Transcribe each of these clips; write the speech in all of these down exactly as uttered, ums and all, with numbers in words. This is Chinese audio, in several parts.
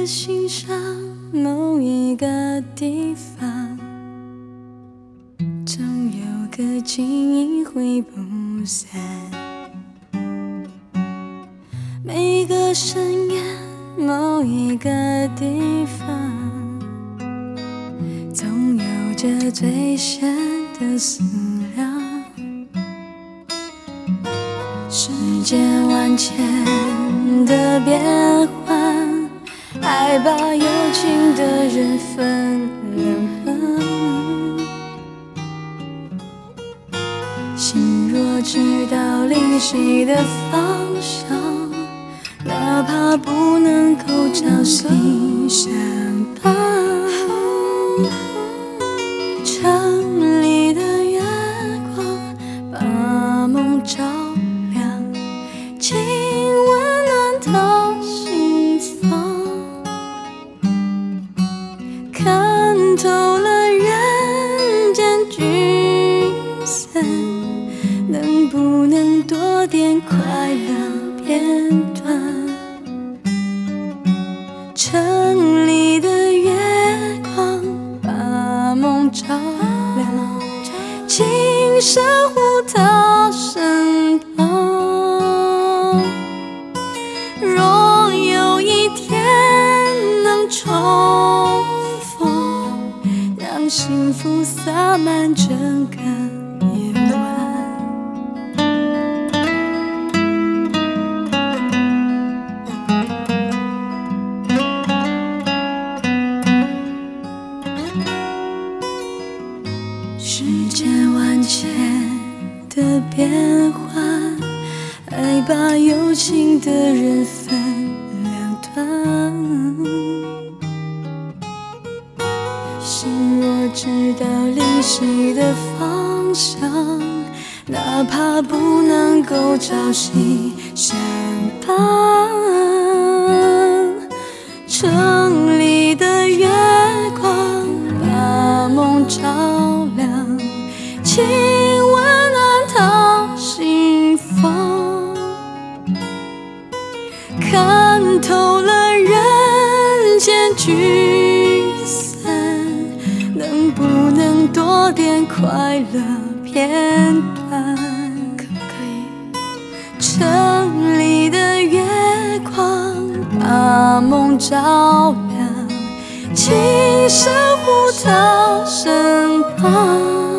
的心上某一个地方，总有个记忆挥不散。每个深夜某一个地方，总有着最深的思量。世间万千的变幻，还把有情的人分两半。心若知道灵犀的方向，哪怕不能够朝夕相伴。城里的月光把梦照亮，请温暖到心房。看透了人间聚散，能不能多点快乐片段？城里的月光把梦照亮，请守护他身旁。若有一天能重逢，让幸福洒满整个夜晚。世间万千的变幻，还把有情的人分两端。心若知道灵犀的方向，哪怕不能够朝夕相伴。城里的月光把梦照亮，请温暖到心房。看透了人间聚散，能不能多点快乐片段？可不可以？城里的月光把梦照亮，请守护到身旁。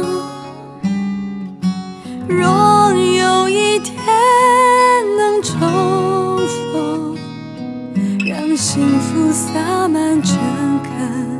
若有一天能重逢，让幸福洒满整个